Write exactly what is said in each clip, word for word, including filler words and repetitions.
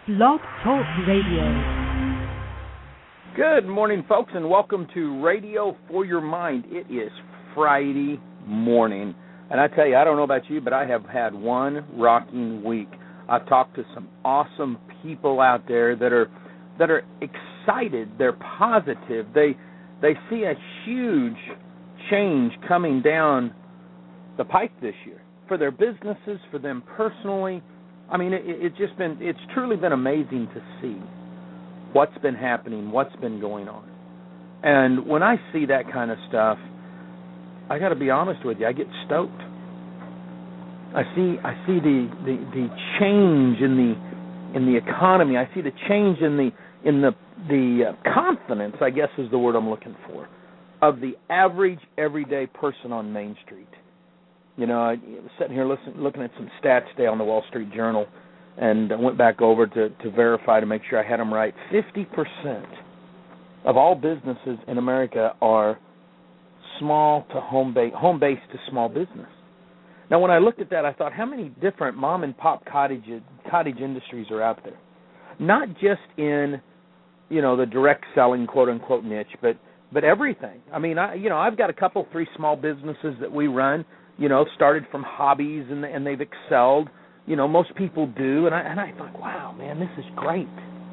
Blog Talk Radio. Good morning, folks, and welcome to Radio for Your Mind. It is Friday morning, and I tell you, I don't know about you, but I have had one rocking week. I've talked to some awesome people out there that are that are excited. They're positive. They they see a huge change coming down the pipe this year for their businesses, for them personally. I mean, it, it's just been it's truly been amazing to see what's been happening, what's been going on. And when I see that kind of stuff, I got to be honest with you, I get stoked. I see I see the, the, the change in the in the economy. I see the change in the in the the uh, confidence, I guess is the word I'm looking for, of the average everyday person on Main Street. You know, I was sitting here listen, looking at some stats today on the Wall Street Journal, and I went back over to, to verify to make sure I had them right. fifty percent of all businesses in America are small to home-based, home-based to small business. Now, when I looked at that, I thought, how many different mom-and-pop cottage cottage industries are out there? Not just in, you know, the direct selling, quote-unquote, niche, but but everything. I mean, I you know, I've got a couple, three small businesses that we run, you know, started from hobbies, and and they've excelled. You know, most people do, and I and I thought, wow, man, this is great.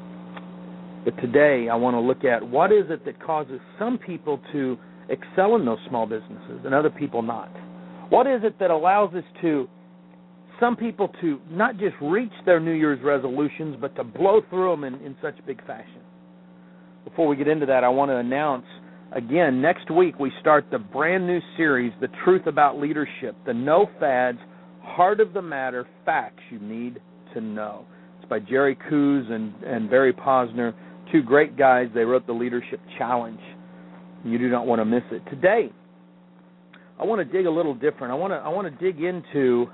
But today I want to look at what is it that causes some people to excel in those small businesses and other people not. What is it that allows us to, some people to not just reach their New Year's resolutions, but to blow through them in, in such big fashion? Before we get into that, I want to announce, again, next week we start the brand new series, The Truth About Leadership, the No Fads, Heart of the Matter Facts You Need to Know. It's by Jerry Coos and, and Barry Posner, two great guys. They wrote the Leadership Challenge. You do not want to miss it. Today, I want to dig a little different. I want to I want to dig into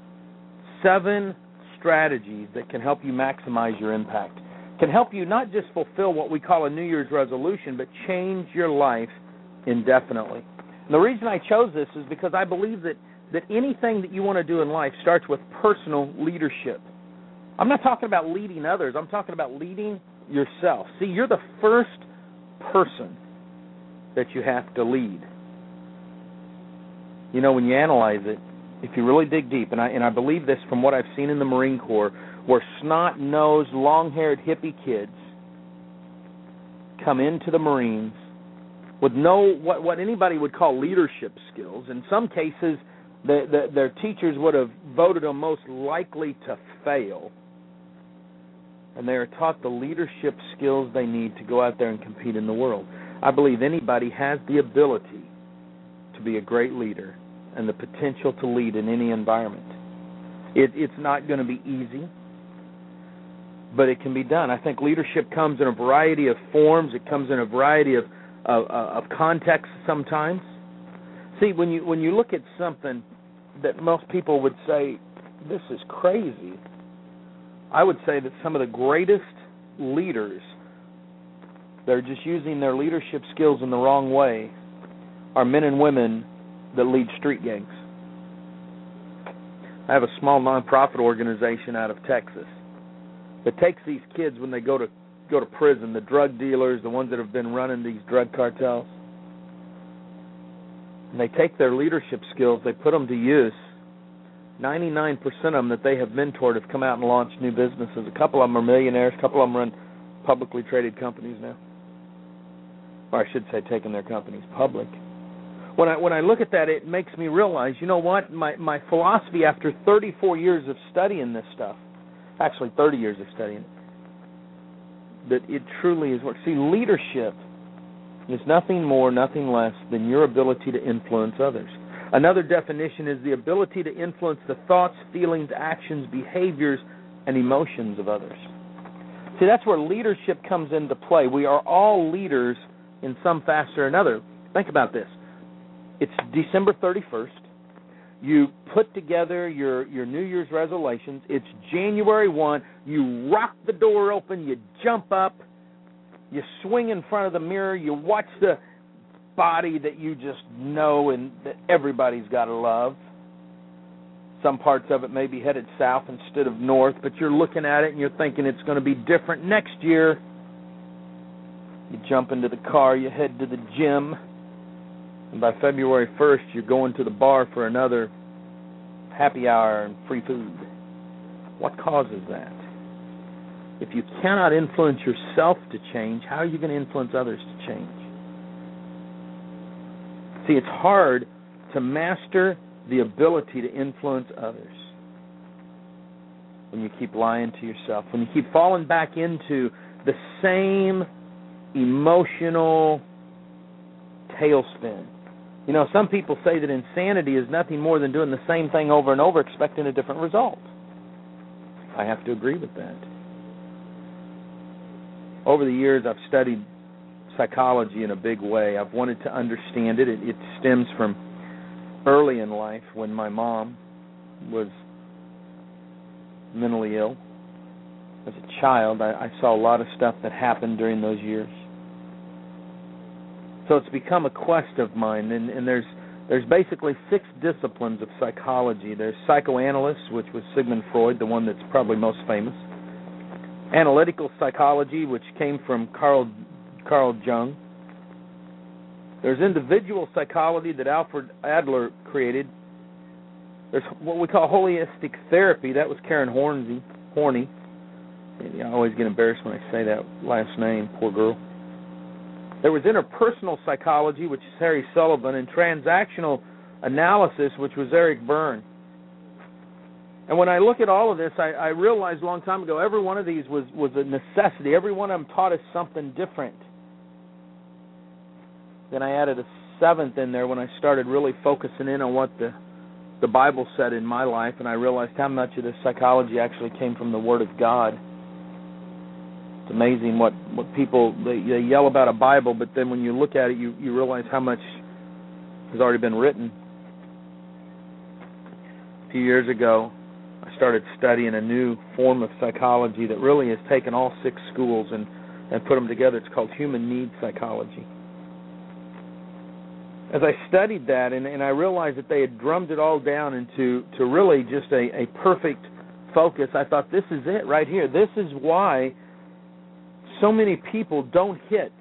seven strategies that can help you maximize your impact, can help you not just fulfill what we call a New Year's resolution, but change your life indefinitely. And the reason I chose this is because I believe that, that anything that you want to do in life starts with personal leadership. I'm not talking about leading others. I'm talking about leading yourself. See, you're the first person that you have to lead. You know, when you analyze it, if you really dig deep, and I and I believe this from what I've seen in the Marine Corps, where snot-nosed, long-haired hippie kids come into the Marines with no what, what anybody would call leadership skills. In some cases, the, the, their teachers would have voted them most likely to fail. And they are taught the leadership skills they need to go out there and compete in the world. I believe anybody has the ability to be a great leader and the potential to lead in any environment. It, it's not going to be easy, but it can be done. I think leadership comes in a variety of forms. It comes in a variety of, of, of contexts sometimes. See, when you when you look at something that most people would say, this is crazy, I would say that some of the greatest leaders, they're just using their leadership skills in the wrong way, are men and women that lead street gangs. I have a small nonprofit organization out of Texas that takes these kids when they go to go to prison, the drug dealers, the ones that have been running these drug cartels, and they take their leadership skills, they put them to use. ninety-nine percent of them that they have mentored have come out and launched new businesses. A couple of them are millionaires. A couple of them run publicly traded companies now. Or I should say taking their companies public. When I when I look at that, it makes me realize, you know what, my, my philosophy after thirty-four years of studying this stuff, actually thirty years of studying it, that it truly is work. See, leadership is nothing more, nothing less than your ability to influence others. Another definition is the ability to influence the thoughts, feelings, actions, behaviors, and emotions of others. See, that's where leadership comes into play. We are all leaders in some facet or another. Think about this. It's December thirty-first. You put together your, your New Year's resolutions. It's January first. You rock the door open. You jump up. You swing in front of the mirror. You watch the body that you just know and that everybody's got to love. Some parts of it may be headed south instead of north, but you're looking at it and you're thinking it's going to be different next year. You jump into the car, you head to the gym, and by February first, you're going to the bar for another happy hour and free food. What causes that? If you cannot influence yourself to change, how are you going to influence others to change? See, it's hard to master the ability to influence others when you keep lying to yourself, when you keep falling back into the same emotional tailspin. You know, some people say that insanity is nothing more than doing the same thing over and over, expecting a different result. I have to agree with that. Over the years, I've studied psychology in a big way. I've wanted to understand it. It, it stems from early in life when my mom was mentally ill. As a child, I, I saw a lot of stuff that happened during those years. So it's become a quest of mine, and, and there's there's basically six disciplines of psychology. There's psychoanalysis, which was Sigmund Freud, the one that's probably most famous. Analytical psychology, which came from Carl Carl Jung. There's individual psychology that Alfred Adler created. There's what we call holistic therapy. That was Karen Horney. Horney. I always get embarrassed when I say that last name, poor girl. There was interpersonal psychology, which is Harry Sullivan, and transactional analysis, which was Eric Berne. And when I look at all of this, I, I realized a long time ago, every one of these was, was a necessity. Every one of them taught us something different. Then I added a seventh in there when I started really focusing in on what the, the Bible said in my life, and I realized how much of this psychology actually came from the Word of God. It's amazing what, what people, they, they yell about a Bible, but then when you look at it, you, you realize how much has already been written. A few years ago, I started studying a new form of psychology that really has taken all six schools and, and put them together. It's called human needs psychology. As I studied that, and, and I realized that they had drummed it all down into to really just a, a perfect focus, I thought, this is it right here. This is why so many people don't hit.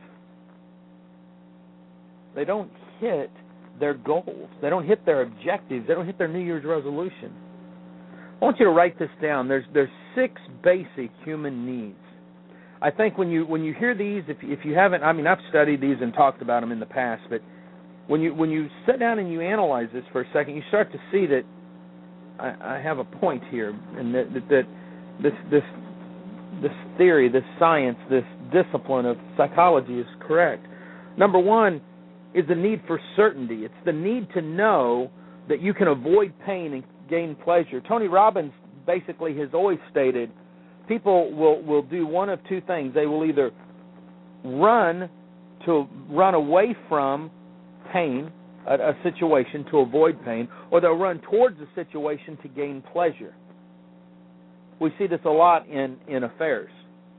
They don't hit their goals. They don't hit their objectives. They don't hit their New Year's resolution. I want you to write this down. There's there's six basic human needs. I think when you when you hear these, if if you haven't, I mean, I've studied these and talked about them in the past, but when you when you sit down and you analyze this for a second, you start to see that I, I have a point here, and that that, that this this this theory, this science, this discipline of psychology is correct. Number one is the need for certainty. It's the need to know that you can avoid pain and gain pleasure. Tony Robbins basically has always stated people will, will do one of two things. They will either run to run away from pain, a, a situation to avoid pain, or they'll run towards the situation to gain pleasure. We see this a lot in, in affairs.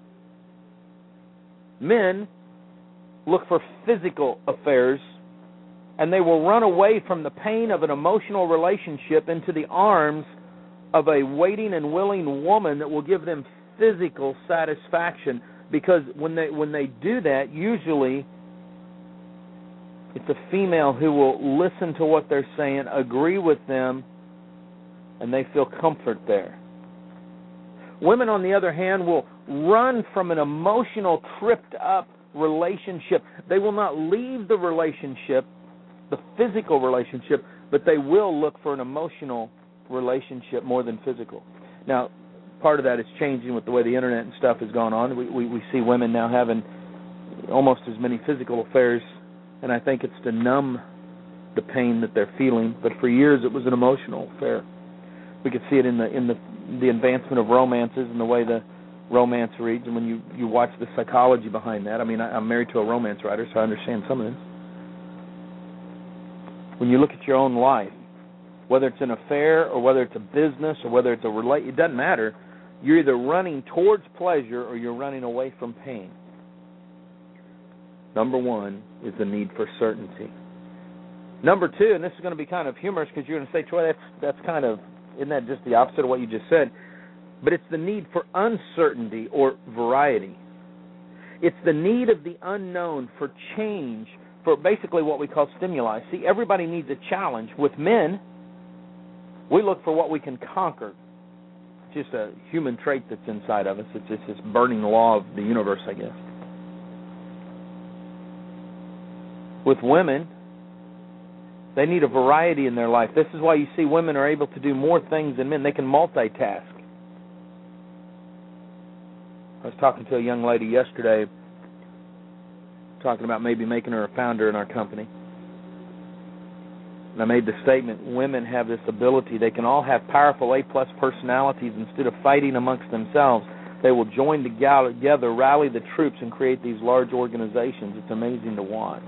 Men look for physical affairs, and they will run away from the pain of an emotional relationship into the arms of a waiting and willing woman that will give them physical satisfaction. Because when they when they do that, usually it's a female who will listen to what they're saying, agree with them, and they feel comfort there. Women, on the other hand, will run from an emotional, tripped-up relationship. They will not leave the relationship, the physical relationship, but they will look for an emotional relationship more than physical. Now, part of that is changing with the way the internet and stuff has gone on. We, we, we see women now having almost as many physical affairs, and I think it's to numb the pain that they're feeling. But for years, it was an emotional affair. We could see it in the in the the advancement of romances and the way the romance reads, and when you, you watch the psychology behind that. I mean, I, I'm married to a romance writer, so I understand some of this. When you look at your own life, whether it's an affair or whether it's a business or whether it's a relate, it doesn't matter. You're either running towards pleasure or you're running away from pain. Number one is the need for certainty. Number two, and this is going to be kind of humorous because you're going to say, Troy, that's that's kind of Isn't that just the opposite of what you just said? But it's the need for uncertainty or variety. It's the need of the unknown for change, for basically what we call stimuli. See, everybody needs a challenge. With men, we look for what we can conquer. It's just a human trait that's inside of us. It's just this burning law of the universe, I guess. With women, they need a variety in their life. This is why you see women are able to do more things than men. They can multitask. I was talking to a young lady yesterday, talking about maybe making her a founder in our company. And I made the statement, women have this ability. They can all have powerful A-plus personalities. Instead of fighting amongst themselves, they will join together, rally the troops, and create these large organizations. It's amazing to watch.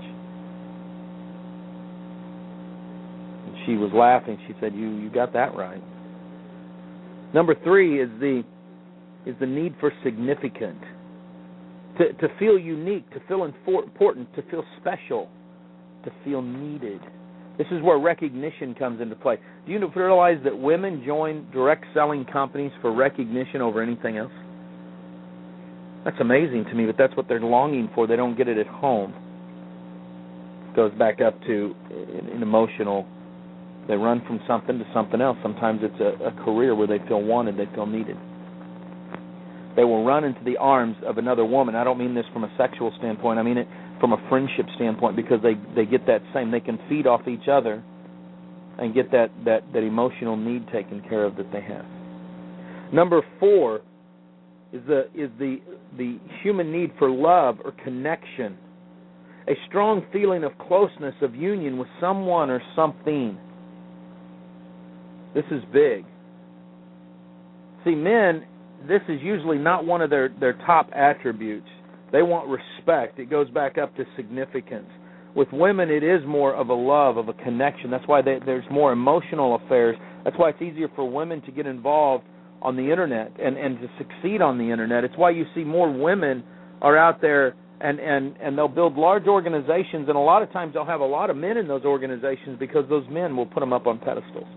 And she was laughing. She said, you, you got that right. Number three is the is the need for significant, to, to feel unique, to feel important, to feel special, to feel needed. This is where recognition comes into play. Do you realize that women join direct selling companies for recognition over anything else? That's amazing to me, but that's what they're longing for. They don't get it at home. It goes back up to an emotional, they run from something to something else. Sometimes it's a, a career where they feel wanted, they feel needed. They will run into the arms of another woman. I don't mean this from a sexual standpoint. I mean it from a friendship standpoint, because they, they get that same. They can feed off each other and get that, that, that emotional need taken care of that they have. Number four is the is the the human need for love or connection, a strong feeling of closeness, of union with someone or something. This is big. See, men, this is usually not one of their, their top attributes. They want respect. It goes back up to significance. With women, it is more of a love, of a connection. That's why they, there's more emotional affairs. That's why it's easier for women to get involved on the Internet and, and to succeed on the Internet. It's why you see more women are out there and, and, and they'll build large organizations, and a lot of times they'll have a lot of men in those organizations because those men will put them up on pedestals.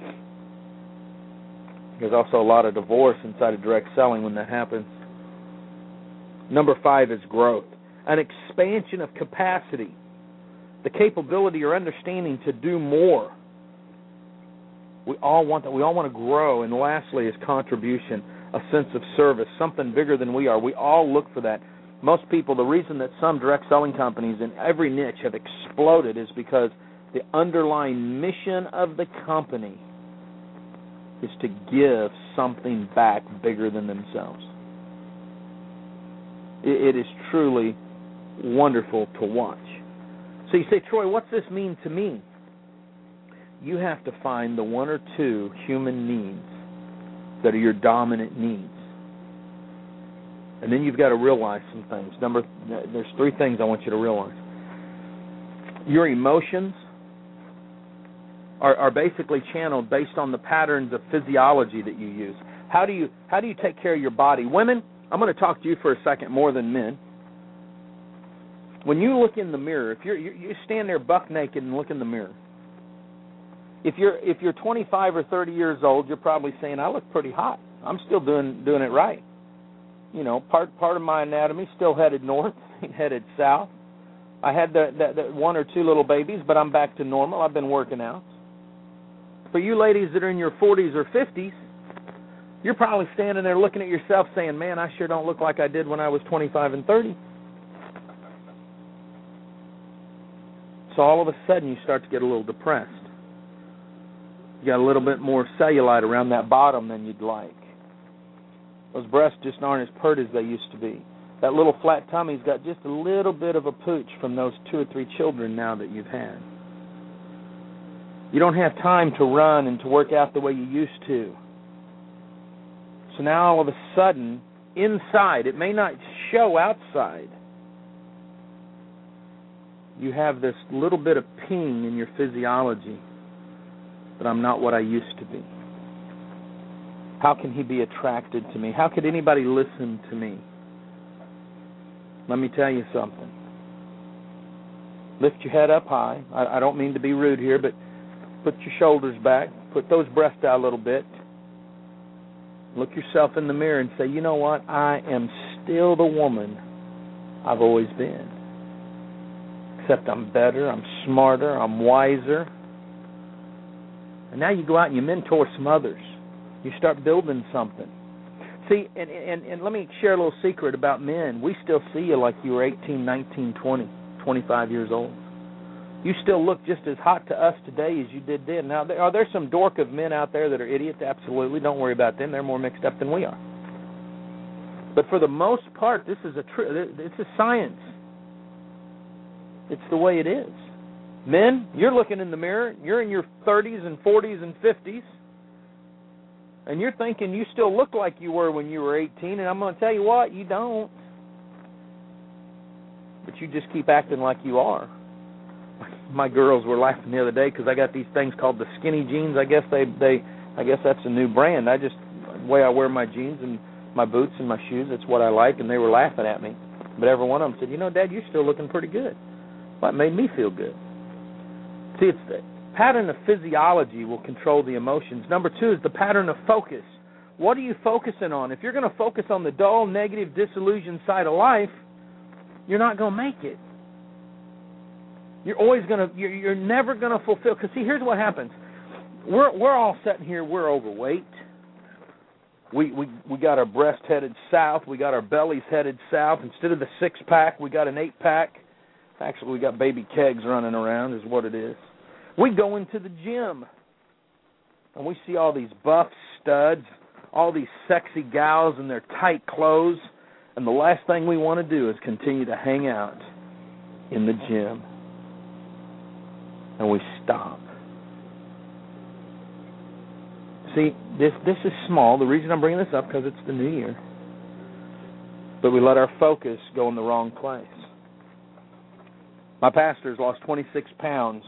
There's also a lot of divorce inside of direct selling when that happens. Number five is growth, an expansion of capacity, the capability or understanding to do more. We all want that. We all want to grow. And lastly is contribution, a sense of service, something bigger than we are. We all look for that. Most people, the reason that some direct selling companies in every niche have exploded is because the underlying mission of the company is to give something back bigger than themselves. It, it is truly wonderful to watch. So you say, Troy, what's this mean to me? You have to find the one or two human needs that are your dominant needs. And then you've got to realize some things. Number, there's three things I want you to realize. Your emotions are, are basically channeled based on the patterns of physiology that you use. How do you how do you take care of your body? Women, I'm going to talk to you for a second more than men. When you look in the mirror, if you're, you you stand there buck naked and look in the mirror. If you're if you're twenty-five or thirty years old, you're probably saying, I look pretty hot. I'm still doing doing it right. You know, part part of my anatomy still headed north, headed south. I had the, the, the one or two little babies, but I'm back to normal. I've been working out. For you ladies that are in your forties or fifties, you're probably standing there looking at yourself saying, man, I sure don't look like I did when I was twenty-five and thirty. So all of a sudden you start to get a little depressed. You got a little bit more cellulite around that bottom than you'd like. Those breasts just aren't as pert as they used to be. That little flat tummy's got just a little bit of a pooch from those two or three children now that you've had. You don't have time to run and to work out the way you used to. So now all of a sudden, inside, it may not show outside, you have this little bit of ping in your physiology that I'm not what I used to be. How can he be attracted to me? How could anybody listen to me? Let me tell you something. Lift your head up high. I, I don't mean to be rude here, but put your shoulders back. Put those breasts out a little bit. Look yourself in the mirror and say, you know what? I am still the woman I've always been. Except I'm better, I'm smarter, I'm wiser. And now you go out and you mentor some others. You start building something. See, and, and, and let me share a little secret about men. We still see you like you were eighteen, nineteen, twenty, twenty-five years old. You still look just as hot to us today as you did then. Now, are there some dork of men out there that are idiots? Absolutely. Don't worry about them. They're more mixed up than we are. But for the most part, this is a tr- it's a science. It's the way it is. Men, you're looking in the mirror. You're in your thirties and forties and fifties. And you're thinking you still look like you were when you were eighteen. And I'm going to tell you what, you don't. But you just keep acting like you are. My girls were laughing the other day because I got these things called the skinny jeans. I guess they, they, I guess that's a new brand. I just, the way I wear my jeans and my boots and my shoes, that's what I like. And they were laughing at me. But every one of them said, you know, Dad, you're still looking pretty good. Well, it made me feel good. See, it's the pattern of physiology will control the emotions. Number two is the pattern of focus. What are you focusing on? If you're going to focus on the dull, negative, disillusioned side of life, you're not going to make it. You're always going to, you're, you're never going to fulfill. Because, see, here's what happens. We're we're all sitting here, we're overweight. We, we, we got our breast headed south. We got our bellies headed south. Instead of the six-pack, we got an eight-pack. Actually, we got baby kegs running around is what it is. We go into the gym, and we see all these buff studs, all these sexy gals in their tight clothes, and the last thing we want to do is continue to hang out in the gym. And we stop. See, this this is small. The reason I'm bringing this up because it's the new year. But we let our focus go in the wrong place. My pastor's lost twenty-six pounds.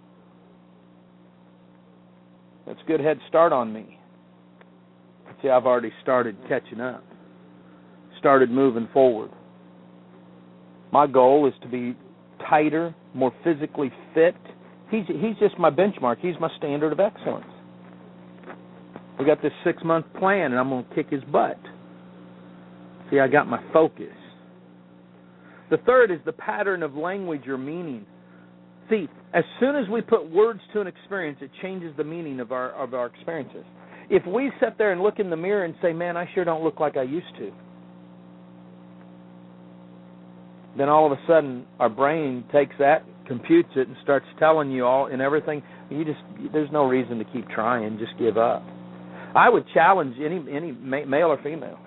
That's a good head start on me. See, I've already started catching up. Started moving forward. My goal is to be tighter, more physically fit. He's he's just my benchmark. He's my standard of excellence. We got this six-month plan, and I'm going to kick his butt. See, I got my focus. The third is the pattern of language or meaning. See, as soon as we put words to an experience, it changes the meaning of our of our experiences. If we sit there and look in the mirror and say, man, I sure don't look like I used to, then all of a sudden our brain takes that, computes it, and starts telling you all and everything. You just there's no reason to keep trying. Just give up. I would challenge any any male or female.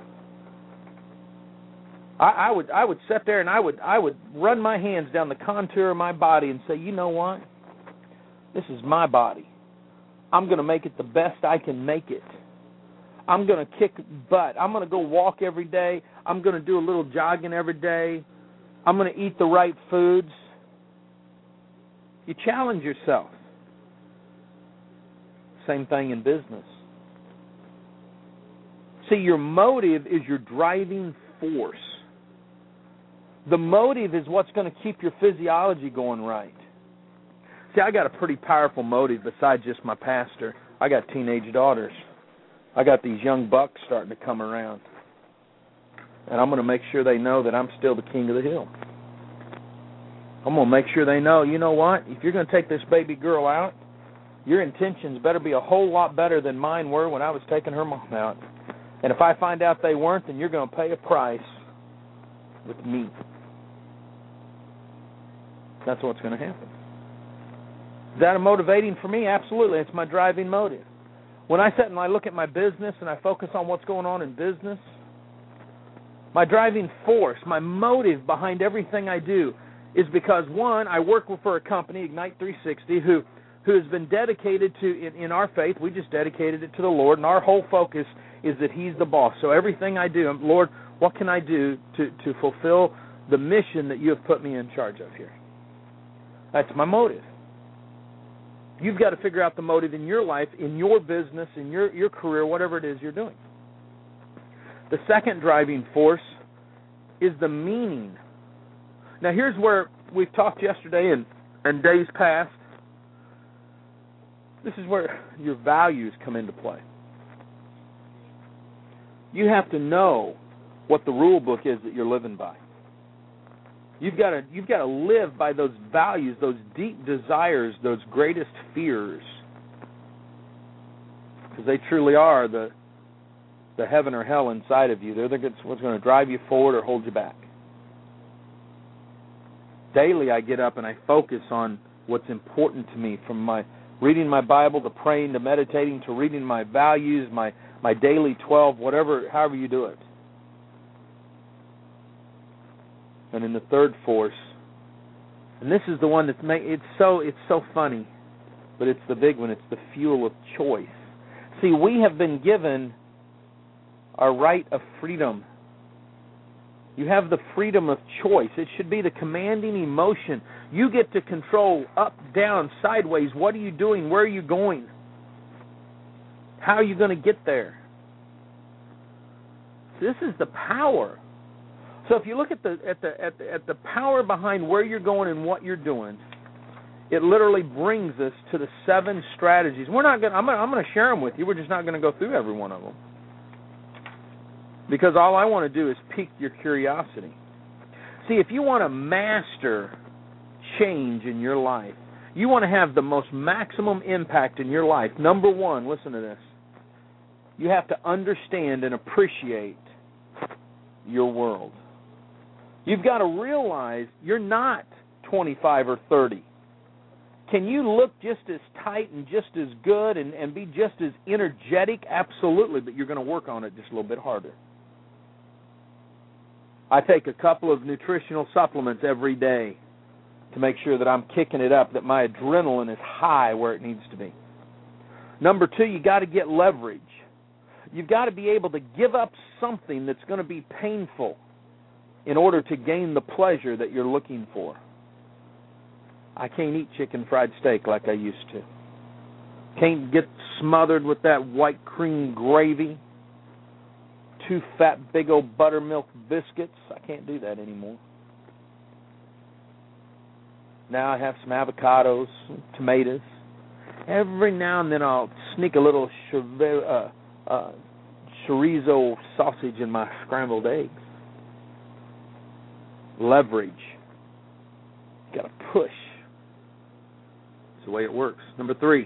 I, I would I would sit there and I would I would run my hands down the contour of my body and say, you know what? This is my body. I'm going to make it the best I can make it. I'm going to kick butt. I'm going to go walk every day. I'm going to do a little jogging every day. I'm going to eat the right foods. You challenge yourself. Same thing in business. See, your motive is your driving force. The motive is what's going to keep your physiology going right. See, I got a pretty powerful motive besides just my pastor. I got teenage daughters. I got these young bucks starting to come around. And I'm going to make sure they know that I'm still the king of the hill. I'm going to make sure they know, you know what? If you're going to take this baby girl out, your intentions better be a whole lot better than mine were when I was taking her mom out. And if I find out they weren't, then you're going to pay a price with me. That's what's going to happen. Is that a motivating for me? Absolutely. It's my driving motive. When I sit and I look at my business and I focus on what's going on in business, my driving force, my motive behind everything I do is because, one, I work for a company, Ignite three sixty, who who has been dedicated to, in, in our faith, we just dedicated it to the Lord, and our whole focus is that He's the boss. So everything I do, Lord, what can I do to, to fulfill the mission that you have put me in charge of here? That's my motive. You've got to figure out the motive in your life, in your business, in your, your career, whatever it is you're doing. The second driving force is the meaning. Now, here's where we've talked yesterday and, and days past. This is where your values come into play. You have to know what the rule book is that you're living by. You've got to you've got to live by those values, those deep desires, those greatest fears, because they truly are the the heaven or hell inside of you. They're the, what's going to drive you forward or hold you back. Daily, I get up and I focus on what's important to me, from my reading my Bible to praying to meditating to reading my values, my my daily twelve, whatever, however you do it. And in the third force, and this is the one that's make, it's so it's so funny, but it's the big one. It's the fuel of choice. See, we have been given our right of freedom. You have the freedom of choice. It should be the commanding emotion. You get to control up, down, sideways. What are you doing? Where are you going? How are you going to get there? This is the power. So if you look at the at the at the at the power behind where you're going and what you're doing, it literally brings us to the seven strategies. We're not going. I'm going. I'm going to share them with you. We're just not going to go through every one of them, because all I want to do is pique your curiosity. See, if you want to master change in your life, you want to have the most maximum impact in your life. Number one, listen to this. You have to understand and appreciate your world. You've got to realize you're not twenty-five or thirty. Can you look just as tight and just as good and, and be just as energetic? Absolutely, but you're going to work on it just a little bit harder. I take a couple of nutritional supplements every day to make sure that I'm kicking it up, that my adrenaline is high where it needs to be. Number two, you got to get leverage. You've got to be able to give up something that's going to be painful in order to gain the pleasure that you're looking for. I can't eat chicken fried steak like I used to. Can't get smothered with that white cream gravy. Two fat, big old buttermilk biscuits. I can't do that anymore. Now I have some avocados, some tomatoes. Every now and then I'll sneak a little uh, uh, chorizo sausage in my scrambled eggs. Leverage. You got to push. It's the way it works. Number three,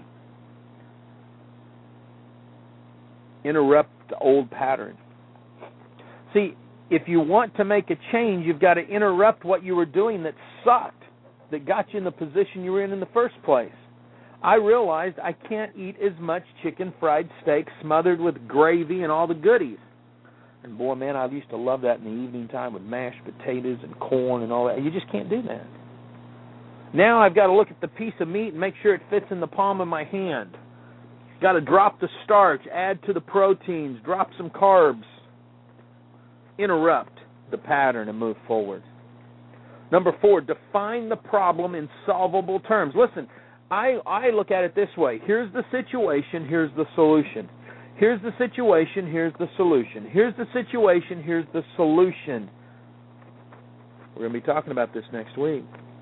interrupt the old pattern. See, if you want to make a change, you've got to interrupt what you were doing that sucked, that got you in the position you were in in the first place. I realized I can't eat as much chicken fried steak smothered with gravy and all the goodies. And boy, man, I used to love that in the evening time with mashed potatoes and corn and all that. You just can't do that. Now I've got to look at the piece of meat and make sure it fits in the palm of my hand. Got to drop the starch, add to the proteins, drop some carbs. Interrupt the pattern and move forward. Number four, define the problem in solvable terms. Listen, I, I look at it this way. Here's the situation, here's the solution. Here's the situation, here's the solution. Here's the situation, here's the solution. We're going to be talking about this next week.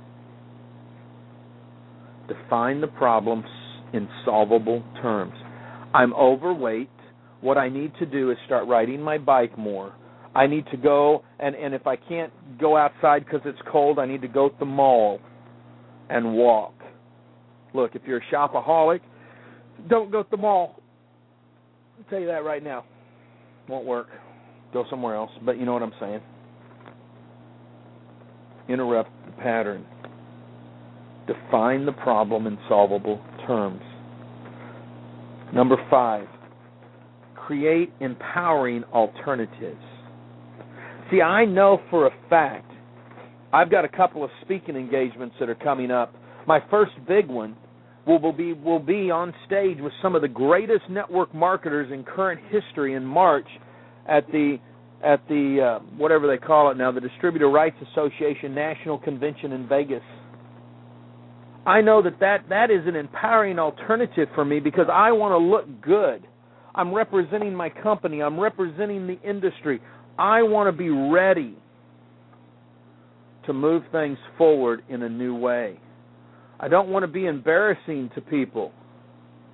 Define the problems in solvable terms. I'm overweight. What I need to do is start riding my bike more. I need to go, and, and if I can't go outside because it's cold, I need to go to the mall and walk. Look, if you're a shopaholic, don't go to the mall. I'll tell you that right now. Won't work. Go somewhere else, but you know what I'm saying. Interrupt the pattern. Define the problem in solvable terms. Number five, create empowering alternatives. See, I know for a fact, I've got a couple of speaking engagements that are coming up. My first big one will, will be will be on stage with some of the greatest network marketers in current history in March at the at the uh, whatever they call it now, the Distributor Rights Association National Convention in Vegas. I know that, that that is an empowering alternative for me because I want to look good. I'm representing my company. I'm representing the industry. I want to be ready to move things forward in a new way. I don't want to be embarrassing to people.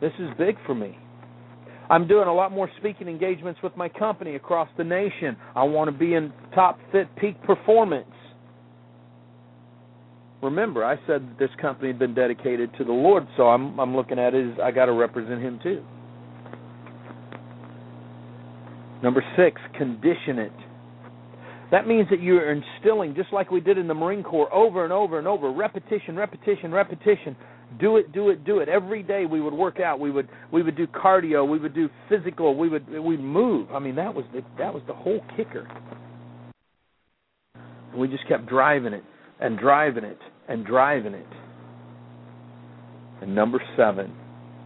This is big for me. I'm doing a lot more speaking engagements with my company across the nation. I want to be in top fit peak performance. Remember, I said that this company had been dedicated to the Lord, so I'm I'm looking at it as I got to represent Him too. Number six, condition it. That means that you're instilling, just like we did in the Marine Corps, over and over and over, repetition, repetition, repetition. Do it, do it, do it. Every day we would work out. We would we would do cardio. We would do physical. We would we'd move. I mean, that was the, that was the whole kicker. And we just kept driving it and driving it and driving it. And number seven,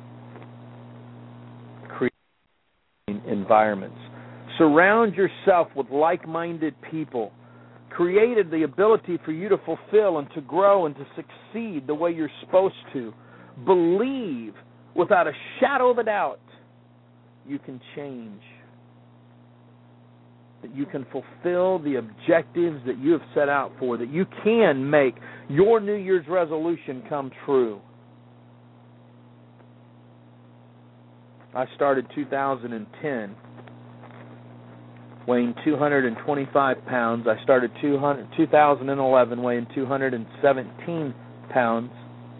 creating environments. Surround yourself with like-minded people. Created the ability for you to fulfill and to grow and to succeed the way you're supposed to. Believe without a shadow of a doubt you can change. That you can fulfill the objectives that you have set out for. That you can make your New Year's resolution come true. I started two thousand ten weighing two hundred twenty-five pounds. I started two thousand eleven weighing two hundred seventeen pounds.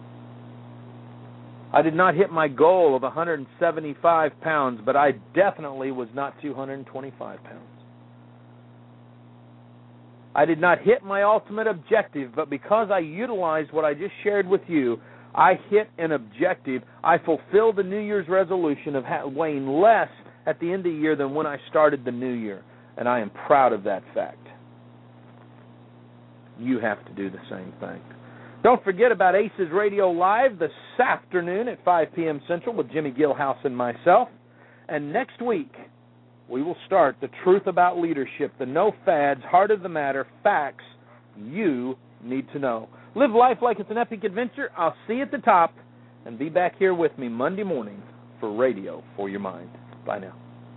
I did not hit my goal of one hundred seventy-five pounds, but I definitely was not two hundred twenty-five pounds. I did not hit my ultimate objective, but because I utilized what I just shared with you, I hit an objective. I fulfilled the New Year's resolution of weighing less at the end of the year than when I started the new year. And I am proud of that fact. You have to do the same thing. Don't forget about Aces Radio Live this afternoon at five p.m. Central with Jimmy Gilhouse and myself. And next week, we will start the truth about leadership, the no fads, heart of the matter, facts you need to know. Live life like it's an epic adventure. I'll see you at the top. And be back here with me Monday morning for Radio for Your Mind. Bye now.